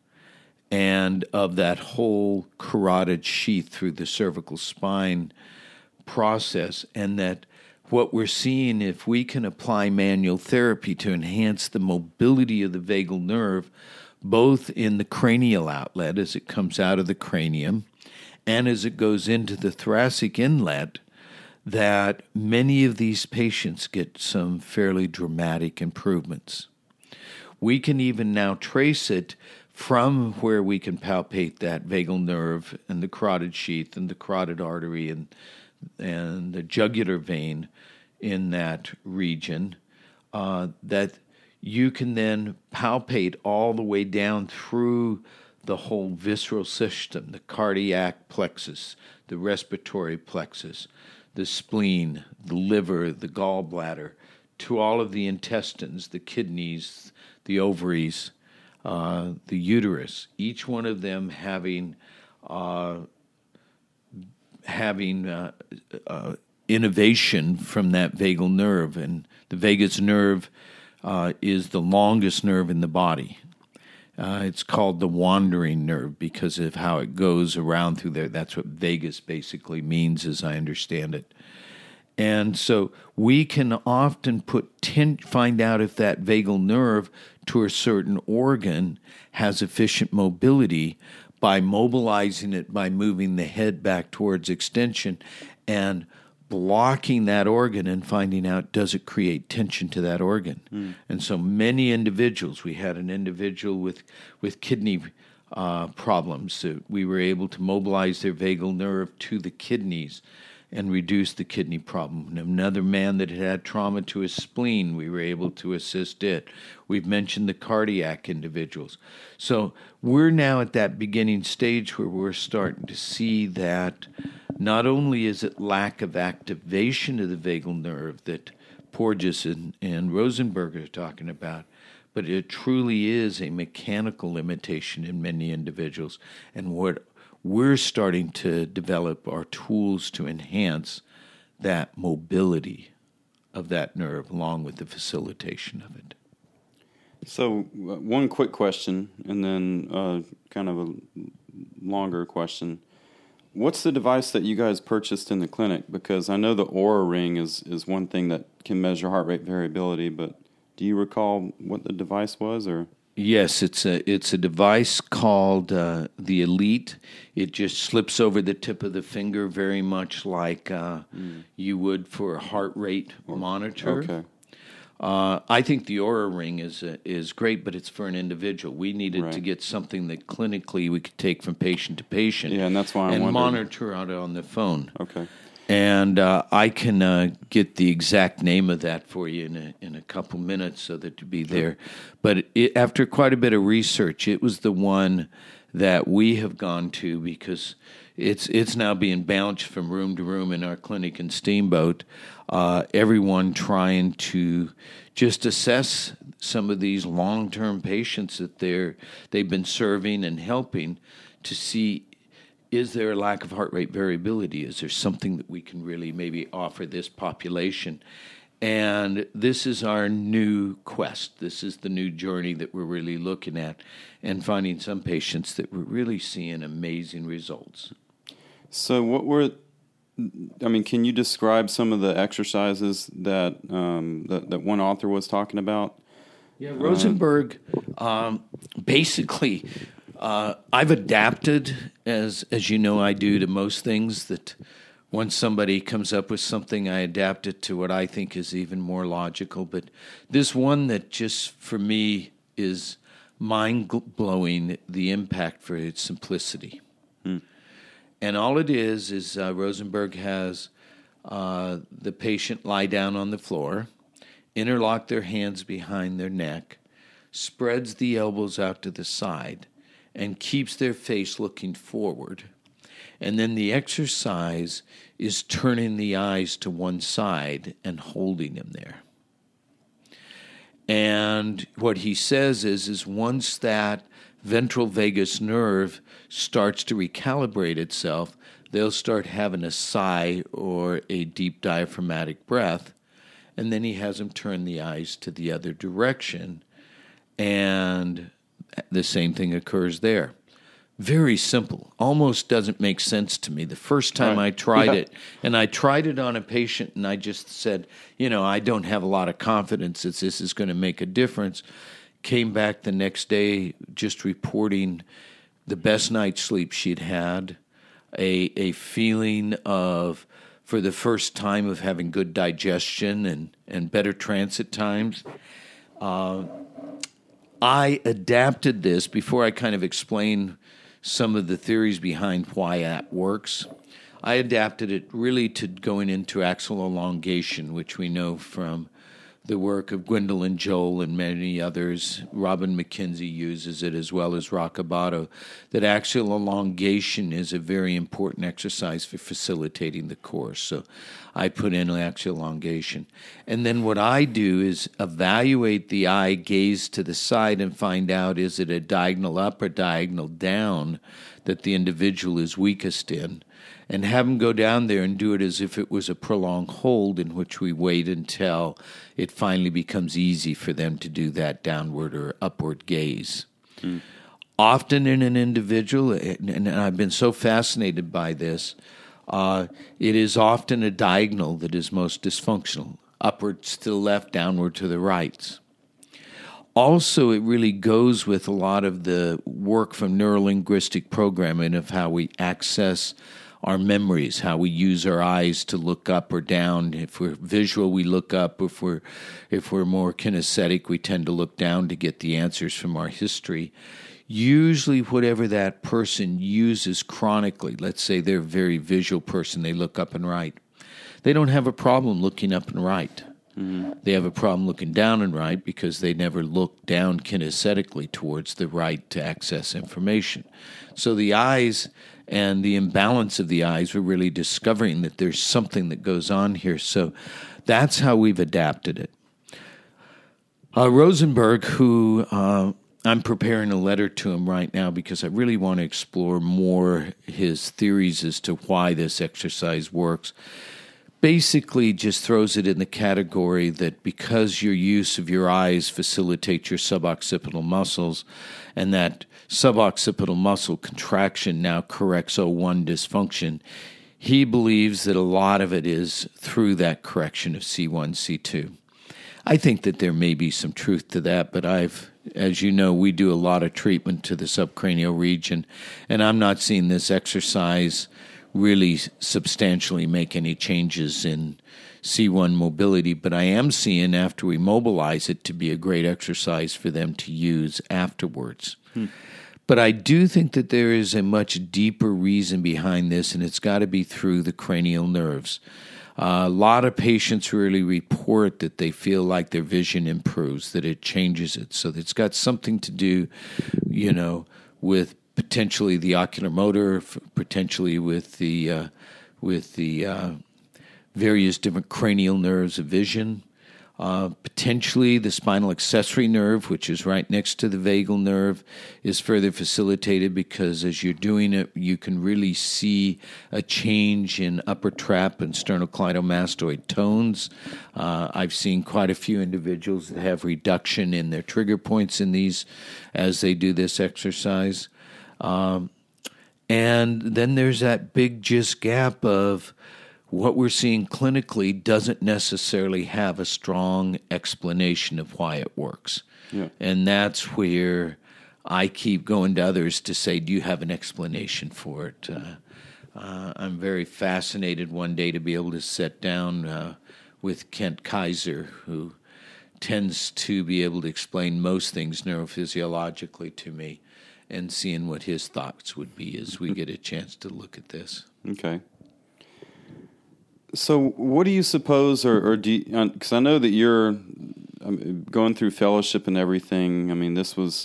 and of that whole carotid sheath through the cervical spine process, and that what we're seeing, if we can apply manual therapy to enhance the mobility of the vagal nerve, both in the cranial outlet as it comes out of the cranium and as it goes into the thoracic inlet, that many of these patients get some fairly dramatic improvements. We can even now trace it from where we can palpate that vagal nerve and the carotid sheath and the carotid artery and and the jugular vein in that region, uh, that you can then palpate all the way down through the whole visceral system, the cardiac plexus, the respiratory plexus, the spleen, the liver, the gallbladder, to all of the intestines, the kidneys, the ovaries, uh, the uterus, each one of them having uh, having uh, uh, innovation from that vagal nerve. And the vagus nerve uh, is the longest nerve in the body. Uh, it's called the wandering nerve because of how it goes around through there. That's what vagus basically means, as I understand it. And so we can often put ten, find out if that vagal nerve to a certain organ has efficient mobility by mobilizing it, by moving the head back towards extension and blocking that organ and finding out, does it create tension to that organ? Mm. And so many individuals, we had an individual with, with kidney uh, problems. So we were able to mobilize their vagal nerve to the kidneys and reduce the kidney problem. And another man that had had trauma to his spleen, we were able to assist it. We've mentioned the cardiac individuals. So we're now at that beginning stage where we're starting to see that not only is it lack of activation of the vagal nerve that Porges and, and Rosenberg are talking about, but it truly is a mechanical limitation in many individuals. And what we're starting to develop our tools to enhance that mobility of that nerve along with the facilitation of it. So uh, one quick question and then uh, kind of a longer question. What's the device that you guys purchased in the clinic? Because I know the Oura Ring is, is one thing that can measure heart rate variability, but do you recall what the device was? Or Yes, it's a it's a device called uh, the Elite. It just slips over the tip of the finger, very much like uh, mm. you would for a heart rate monitor. Okay. Uh, I think the Oura Ring is uh, is great, but it's for an individual. We needed right. to get something that clinically we could take from patient to patient. Yeah, and that's why I and wondered. monitor out on the phone. Okay. And uh, I can uh, get the exact name of that for you in a, in a couple minutes so that it'll be there. But it, after quite a bit of research, it was the one that we have gone to because it's it's now being bounced from room to room in our clinic in Steamboat. Uh, everyone trying to just assess some of these long-term patients that they're they've been serving and helping to see, is there a lack of heart rate variability? Is there something that we can really maybe offer this population? And this is our new quest. This is the new journey that we're really looking at and finding some patients that we're really seeing amazing results. So what were, I mean, can you describe some of the exercises that um, that, that one author was talking about? Yeah, Rosenberg, um, basically, uh, I've adapted, as as you know I do, to most things, that once somebody comes up with something, I adapt it to what I think is even more logical. But this one that just, for me, is mind-blowing, the impact for its simplicity. Hmm. And all it is, is uh, Rosenberg has uh, the patient lie down on the floor, interlock their hands behind their neck, spreads the elbows out to the side, and keeps their face looking forward. And then the exercise is turning the eyes to one side and holding them there. And what he says is, is once that ventral vagus nerve starts to recalibrate itself, they'll start having a sigh or a deep diaphragmatic breath. And then he has them turn the eyes to the other direction. And the same thing occurs there. very simple, almost doesn't make sense to me. The first time Right. I tried Yeah. it, and I tried it on a patient, and I just said, you know, I don't have a lot of confidence that this is going to make a difference. Came back the next day just reporting the best night's sleep she'd had, a a feeling of, for the first time, of having good digestion and, and better transit times. Uh, I adapted this before I kind of explain some of the theories behind why that works. I adapted it really to going into axial elongation, which we know from the work of Gwendolyn Joel and many others. Robin McKenzie uses it as well as Roccabato, that axial elongation is a very important exercise for facilitating the course. So I put in axial elongation. And then what I do is evaluate the eye, gaze to the side, and find out, is it a diagonal up or diagonal down that the individual is weakest in, and have them go down there and do it as if it was a prolonged hold, in which we wait until it finally becomes easy for them to do that downward or upward gaze. Mm. Often in an individual, and I've been so fascinated by this, uh, it is often a diagonal that is most dysfunctional, upwards to the left, downward to the right. Also, it really goes with a lot of the work from neurolinguistic programming of how we access our memories, how we use our eyes to look up or down. If we're visual, we look up. If we're if we're more kinesthetic, we tend to look down to get the answers from our history. Usually, whatever that person uses chronically, let's say they're a very visual person, they look up and right. They don't have a problem looking up and right. Mm-hmm. They have a problem looking down and right because they never look down kinesthetically towards the right to access information. So the eyes and the imbalance of the eyes, we're really discovering that there's something that goes on here. So that's how we've adapted it. Uh, Rosenberg, who uh, I'm preparing a letter to him right now because I really want to explore more his theories as to why this exercise works, basically just throws it in the category that because your use of your eyes facilitates your suboccipital muscles, and that suboccipital muscle contraction now corrects O one dysfunction, he believes that a lot of it is through that correction of C one, C two. I think that there may be some truth to that, but I've, as you know, we do a lot of treatment to the subcranial region, and I'm not seeing this exercise really substantially make any changes in C one mobility, but I am seeing, after we mobilize it, to be a great exercise for them to use afterwards. Hmm. But I do think that there is a much deeper reason behind this, and it's got to be through the cranial nerves. Uh, a lot of patients really report that they feel like their vision improves, that it changes it. So it's got something to do, you know, with potentially the ocular motor, potentially with the uh, with the uh, various different cranial nerves of vision, uh, potentially the spinal accessory nerve, which is right next to the vagal nerve, is further facilitated because as you're doing it, you can really see a change in upper trap and sternocleidomastoid tones. Uh, I've seen quite a few individuals that have reduction in their trigger points in these as they do this exercise. Um, and then there's that big just gap of what we're seeing clinically doesn't necessarily have a strong explanation of why it works. Yeah. And that's where I keep going to others to say, do you have an explanation for it? Uh, uh, I'm very fascinated one day to be able to sit down uh, with Kent Kaiser, who tends to be able to explain most things neurophysiologically to me, and seeing what his thoughts would be as we get a chance to look at this. Okay. So what do you suppose, or, or do you, because I know that you're um, going through fellowship and everything. I mean, this was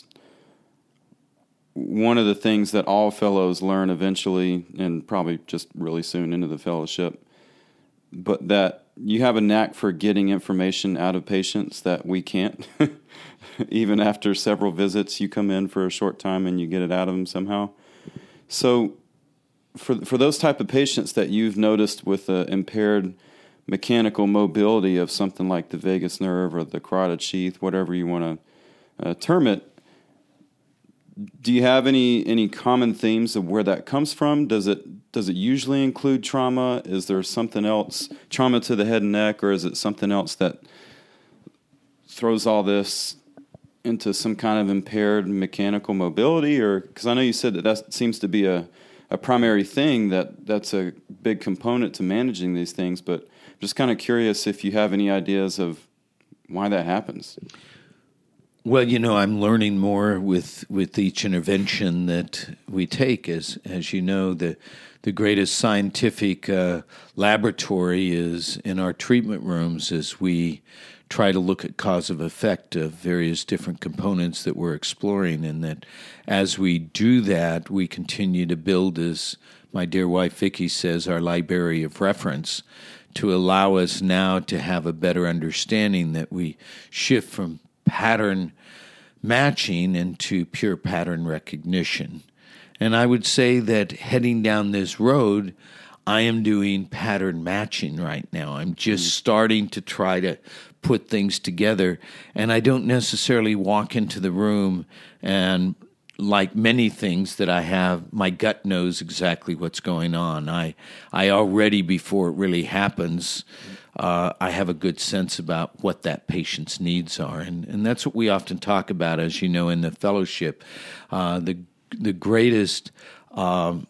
one of the things that all fellows learn eventually, and probably just really soon into the fellowship, but that you have a knack for getting information out of patients that we can't. Even after several visits, you come in for a short time and you get it out of them somehow. So for for those type of patients that you've noticed with uh, impaired mechanical mobility of something like the vagus nerve or the carotid sheath, whatever you want to uh, term it, do you have any any common themes of where that comes from? Does it does it usually include trauma? Is there something else, trauma to the head and neck, or is it something else that throws all this into some kind of impaired mechanical mobility? Or because I know you said that that seems to be a, a primary thing, that that's a big component to managing these things, but I'm just kind of curious if you have any ideas of why that happens. Well, you know, I'm learning more with, with each intervention that we take. As as you know, the the greatest scientific uh, laboratory is in our treatment rooms as we try to look at cause of effect of various different components that we're exploring, and that as we do that, we continue to build, as my dear wife Vicki says, our library of reference to allow us now to have a better understanding that we shift from pattern matching into pure pattern recognition. And I would say that heading down this road, I am doing pattern matching right now. I'm just mm-hmm. starting to try to put things together, and I don't necessarily walk into the room and, like many things that I have, my gut knows exactly what's going on. I I already, before it really happens, uh, I have a good sense about what that patient's needs are. And, and that's what we often talk about, as you know, in the fellowship. Uh, the the greatest, um,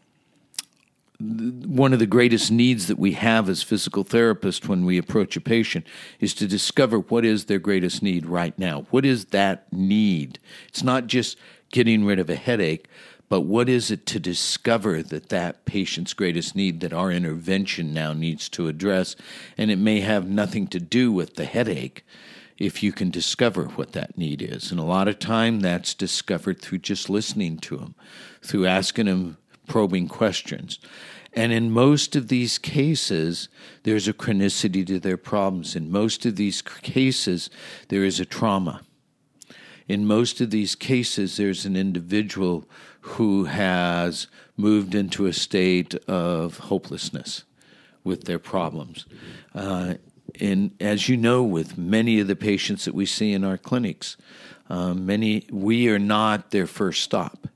one of the greatest needs that we have as physical therapists when we approach a patient is to discover what is their greatest need right now. What is that need? It's not just getting rid of a headache, but what is it to discover that that patient's greatest need that our intervention now needs to address? And it may have nothing to do with the headache if you can discover what that need is. And a lot of time that's discovered through just listening to them, through asking them probing questions. And in most of these cases, there's a chronicity to their problems. In most of these cases, there is a trauma. In most of these cases, there's an individual who has moved into a state of hopelessness with their problems. Uh, and as you know, with many of the patients that we see in our clinics, uh, many we are not their first stop.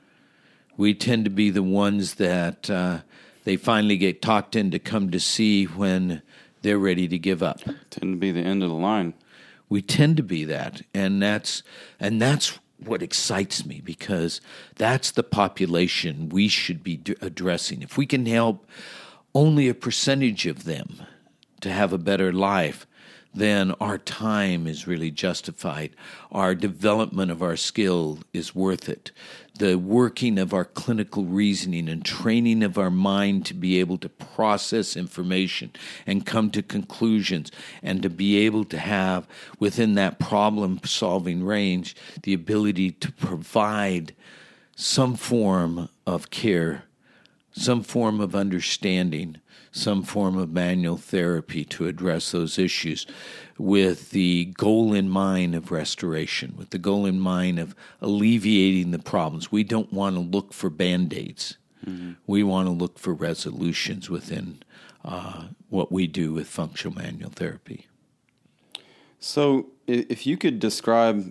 We tend to be the ones that uh, they finally get talked in to come to see when they're ready to give up. Tend to be the end of the line. We tend to be that, and that's and that's what excites me, because that's the population we should be d- addressing. If we can help only a percentage of them to have a better life, then our time is really justified. Our development of our skill is worth it. The working of our clinical reasoning and training of our mind to be able to process information and come to conclusions, and to be able to have, within that problem-solving range, the ability to provide some form of care, some form of understanding, some form of manual therapy to address those issues, with the goal in mind of restoration, with the goal in mind of alleviating the problems. We don't want to look for Band-Aids. Mm-hmm. We want to look for resolutions within uh, what we do with functional manual therapy. So if you could describe,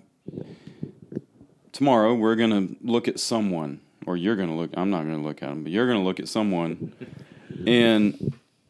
tomorrow we're going to look at someone, or you're going to look, I'm not going to look at them, but you're going to look at someone, and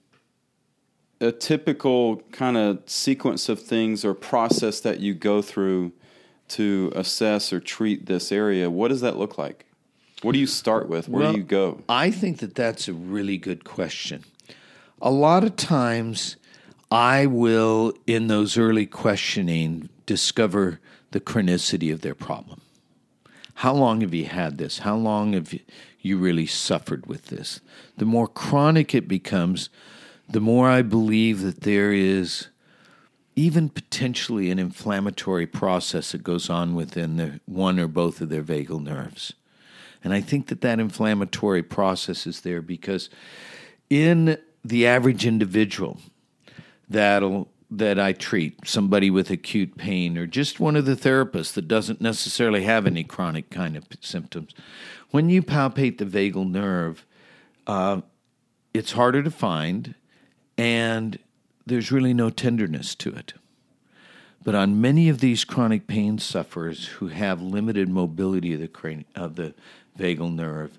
a typical kind of sequence of things or process that you go through to assess or treat this area, what does that look like? What do you start with? Where well, do you go? I think that that's a really good question. A lot of times I will, in those early questioning, discover the chronicity of their problem. How long have you had this? How long have you really suffered with this? The more chronic it becomes, the more I believe that there is even potentially an inflammatory process that goes on within the one or both of their vagal nerves. And I think that that inflammatory process is there because in the average individual that'll that I treat, somebody with acute pain, or just one of the therapists that doesn't necessarily have any chronic kind of symptoms, when you palpate the vagal nerve, uh, it's harder to find, and there's really no tenderness to it. But on many of these chronic pain sufferers who have limited mobility of the crani- of the vagal nerve,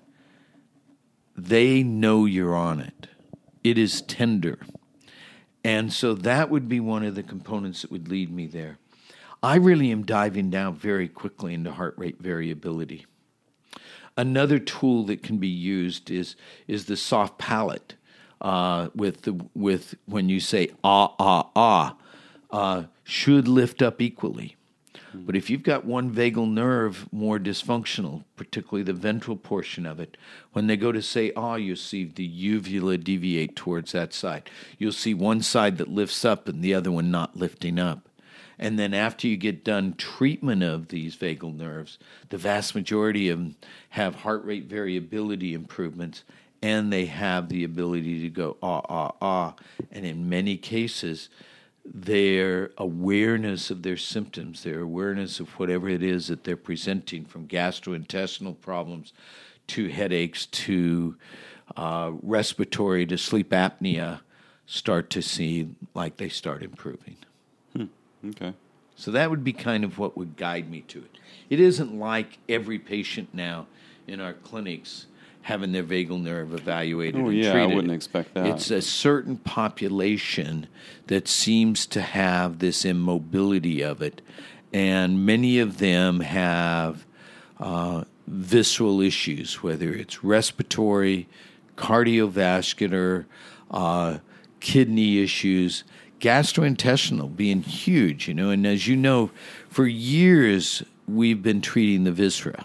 they know you're on it. It is tender. And so that would be one of the components that would lead me there. I really am diving down very quickly into heart rate variability. Another tool that can be used is is the soft palate uh, with the with when you say ah ah ah uh, should lift up equally. But if you've got one vagal nerve more dysfunctional, particularly the ventral portion of it, when they go to say ah, you'll see the uvula deviate towards that side. You'll see one side that lifts up and the other one not lifting up. And then after you get done treatment of these vagal nerves, the vast majority of them have heart rate variability improvements, and they have the ability to go ah, ah, ah. And in many cases, their awareness of their symptoms, their awareness of whatever it is that they're presenting, from gastrointestinal problems to headaches to uh, respiratory to sleep apnea, start to see like they start improving. Hmm. Okay. So that would be kind of what would guide me to it. It isn't like every patient now in our clinics having their vagal nerve evaluated oh, and yeah, treated. I wouldn't expect that. It's a certain population that seems to have this immobility of it, and many of them have uh, visceral issues, whether it's respiratory, cardiovascular, uh, kidney issues, gastrointestinal being huge, you know. And as you know, for years we've been treating the viscera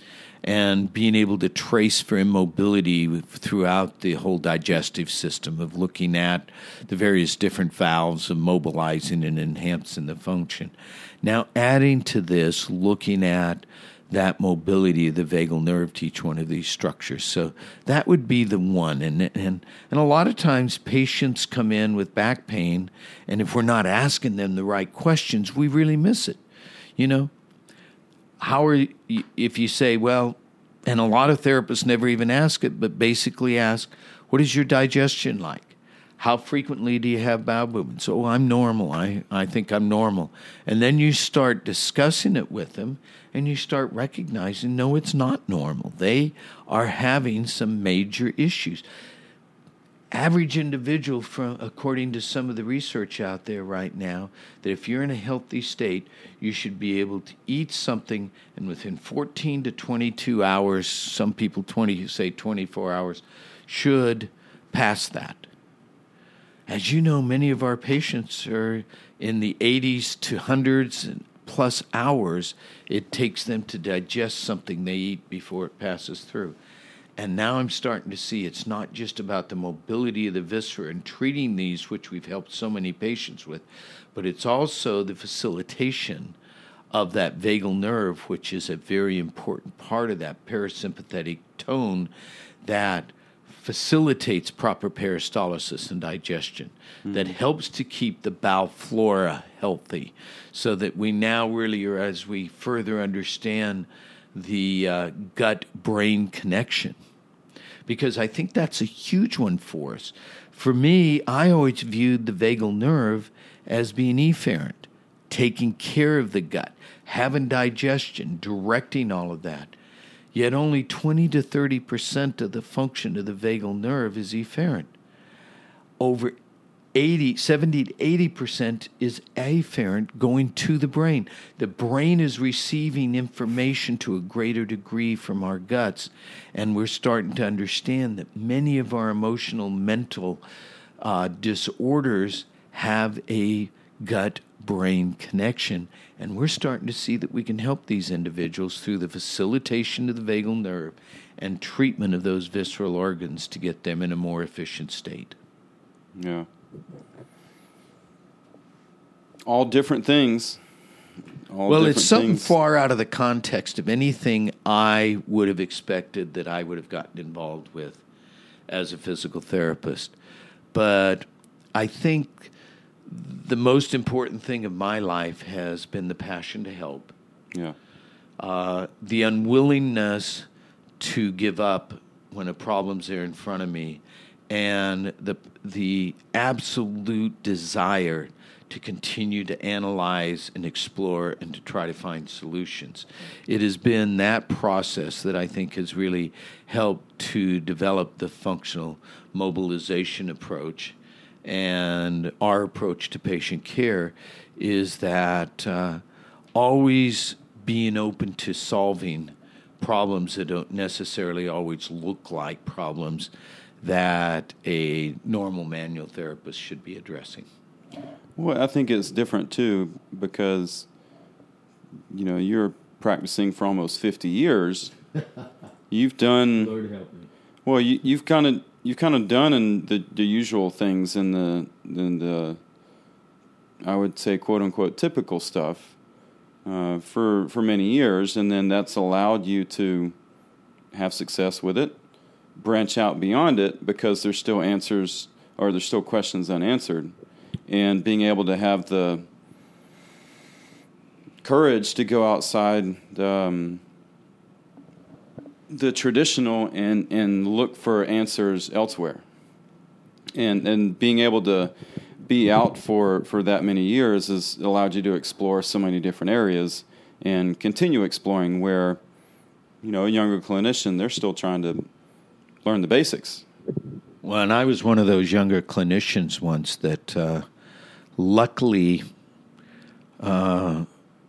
and being able to trace for immobility throughout the whole digestive system, of looking at the various different valves of mobilizing and enhancing the function. Now, adding to this, looking at that mobility of the vagal nerve to each one of these structures. So that would be the one. And, and, and a lot of times patients come in with back pain, and if we're not asking them the right questions, we really miss it. You know, how are you, if you say, well, and a lot of therapists never even ask it, but basically ask, what is your digestion like? How frequently do you have bowel movements? Oh, I'm normal. I, I think I'm normal. And then you start discussing it with them, and you start recognizing, no, it's not normal. They are having some major issues. Average individual, from according to some of the research out there right now, that if you're in a healthy state, you should be able to eat something, and within fourteen to twenty-two hours, some people twenty say twenty-four hours, should pass that. As you know, many of our patients are in the eighties to hundreds plus hours it takes them to digest something they eat before it passes through. And now I'm starting to see it's not just about the mobility of the viscera and treating these, which we've helped so many patients with, but it's also the facilitation of that vagal nerve, which is a very important part of that parasympathetic tone that facilitates proper peristalsis and digestion, mm-hmm. that helps to keep the bowel flora healthy, so that we now really are, as we further understand the uh, gut-brain connection, because I think that's a huge one for us. For me, I always viewed the vagal nerve as being efferent, taking care of the gut, having digestion, directing all of that. Yet only twenty to thirty percent of the function of the vagal nerve is efferent. Over eighty, seventy to eighty percent is afferent, going to the brain. The brain is receiving information to a greater degree from our guts, and we're starting to understand that many of our emotional, mental uh, disorders have a gut-brain connection, and we're starting to see that we can help these individuals through the facilitation of the vagal nerve and treatment of those visceral organs to get them in a more efficient state. Yeah. All different things. All well, different it's something things. far out of the context of anything I would have expected that I would have gotten involved with as a physical therapist. But I think the most important thing of my life has been the passion to help. Yeah. Uh, the unwillingness to give up when a problem's there in front of me, and the the absolute desire to continue to analyze and explore and to try to find solutions. It has been that process that I think has really helped to develop the functional mobilization approach. And our approach to patient care is that uh, always being open to solving problems that don't necessarily always look like problems that a normal manual therapist should be addressing. Well, I think it's different too because, you know, you're practicing for almost fifty years. You've done. Lord help me. Well, you, you've kind of you've kind of done in the, the usual things in the in the I would say quote unquote typical stuff uh, for for many years, and then that's allowed you to have success with it, branch out beyond it because there's still answers or there's still questions unanswered. And being able to have the courage to go outside the, um, the traditional and, and look for answers elsewhere. And and being able to be out for, for that many years has allowed you to explore so many different areas and continue exploring where, you know, a younger clinician, they're still trying to learn the basics. Well, and I was one of those younger clinicians once that uh, luckily uh,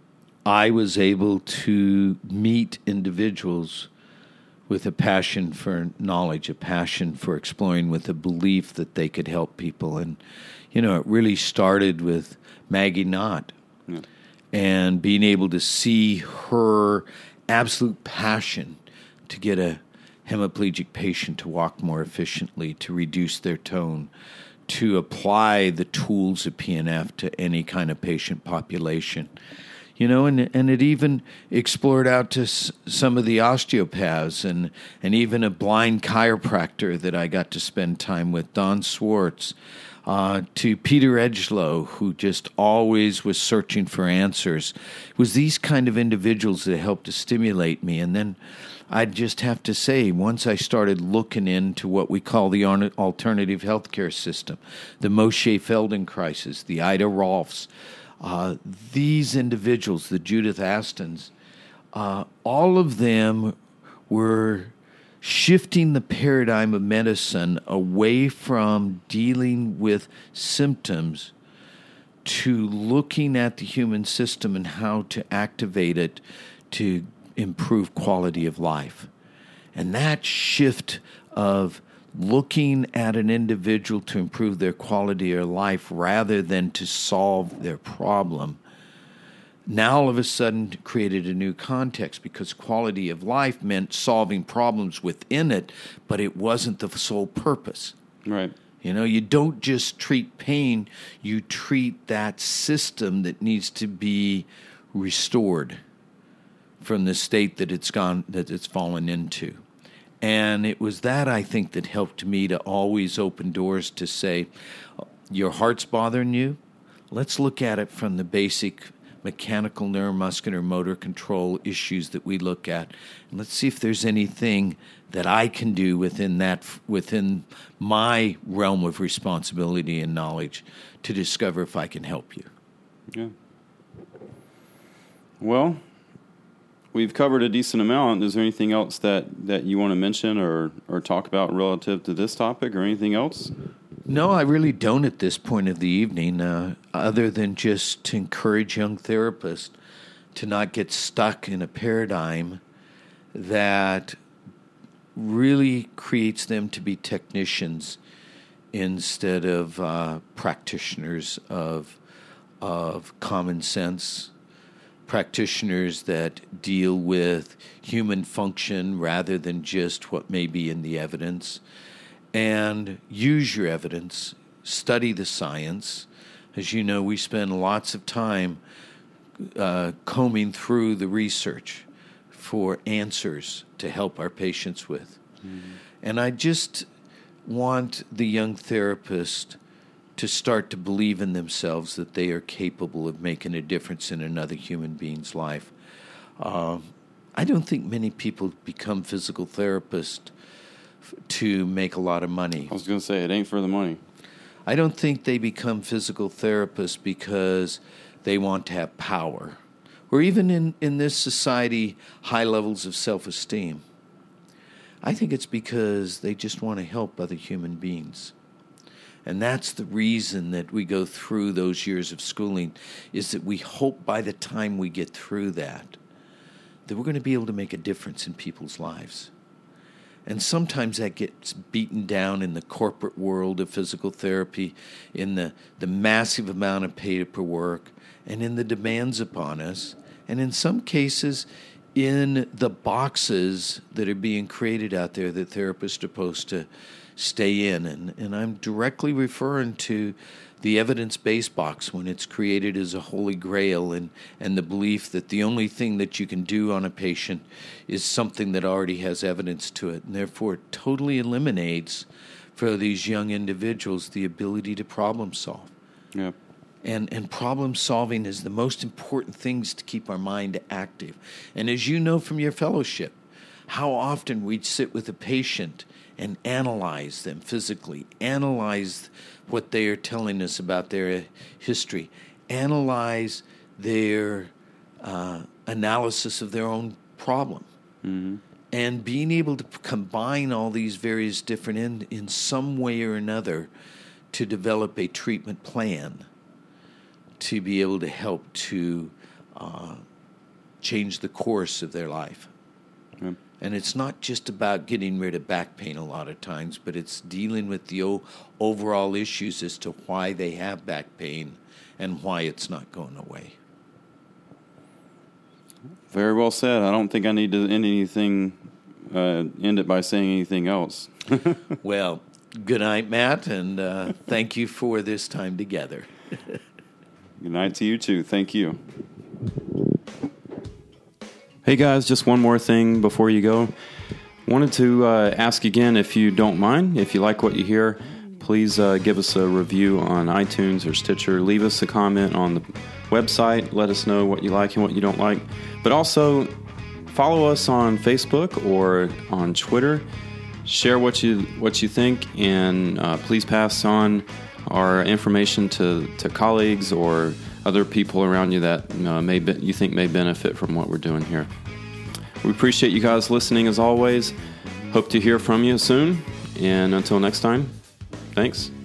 I was able to meet individuals with a passion for knowledge, a passion for exploring, with a belief that they could help people. And, you know, it really started with Maggie Knott yeah. and being able to see her absolute passion to get a hemiplegic patient to walk more efficiently, to reduce their tone, to apply the tools of P N F to any kind of patient population. You know, and and it even explored out to s- some of the osteopaths and, and even a blind chiropractor that I got to spend time with, Don Swartz, uh, to Peter Edgelow, who just always was searching for answers. It was these kind of individuals that helped to stimulate me. And then I'd just have to say, once I started looking into what we call the alternative healthcare system, the Moshe Feldenkrais, the Ida Rolfs, uh, these individuals, the Judith Astons, uh, all of them were shifting the paradigm of medicine away from dealing with symptoms to looking at the human system and how to activate it to improve quality of life. And that shift of looking at an individual to improve their quality of life rather than to solve their problem now all of a sudden created a new context, because quality of life meant solving problems within it, but it wasn't the sole purpose. Right. You know, you don't just treat pain, you treat that system that needs to be restored from the state that it's gone, that it's fallen into. And it was that, I think, that helped me to always open doors to say, your heart's bothering you? Let's look at it from the basic mechanical, neuromuscular, motor control issues that we look at. And let's see if there's anything that I can do within that, within my realm of responsibility and knowledge to discover if I can help you. Yeah. Well, we've covered a decent amount. Is there anything else that, that you want to mention or, or talk about relative to this topic or anything else? No, I really don't at this point of the evening, uh, other than just to encourage young therapists to not get stuck in a paradigm that really creates them to be technicians instead of uh, practitioners of of common sense, practitioners that deal with human function rather than just what may be in the evidence. And use your evidence, study the science. As you know, we spend lots of time uh, combing through the research for answers to help our patients with. Mm-hmm. And I just want the young therapist to start to believe in themselves that they are capable of making a difference in another human being's life. Uh, I don't think many people become physical therapists to make a lot of money. I was going to say, it ain't for the money. I don't think they become physical therapists because they want to have power, or even in, in this society, high levels of self-esteem. I think it's because they just want to help other human beings. And that's the reason that we go through those years of schooling, is that we hope by the time we get through that, that we're going to be able to make a difference in people's lives. And sometimes that gets beaten down in the corporate world of physical therapy, in the, the massive amount of paperwork, and in the demands upon us, and in some cases, in the boxes that are being created out there that therapists are supposed to stay in. And, and I'm directly referring to the evidence-based box when it's created as a holy grail, and, and the belief that the only thing that you can do on a patient is something that already has evidence to it. And therefore, it totally eliminates for these young individuals the ability to problem solve. Yep. And and problem solving is the most important things to keep our mind active. And as you know from your fellowship, how often we'd sit with a patient and analyze them physically, analyze what they are telling us about their history, analyze their uh, analysis of their own problem. Mm-hmm. And being able to combine all these various different in, in some way or another to develop a treatment plan to be able to help to uh, change the course of their life. Yep. And it's not just about getting rid of back pain a lot of times, but it's dealing with the o- overall issues as to why they have back pain and why it's not going away. Very well said. I don't think I need to end anything, uh, end it by saying anything else. Well, good night, Matt, and uh, thank you for this time together. Good night to you, too. Thank you. Hey, guys, just one more thing before you go. Wanted to uh, ask again, if you don't mind, if you like what you hear, please uh, give us a review on iTunes or Stitcher. Leave us a comment on the website. Let us know what you like and what you don't like. But also, follow us on Facebook or on Twitter. Share what you what you think, and uh, please pass on our information to, to colleagues or other people around you that uh, may be, you think may benefit from what we're doing here. We appreciate you guys listening as always. Hope to hear from you soon. And until next time, thanks.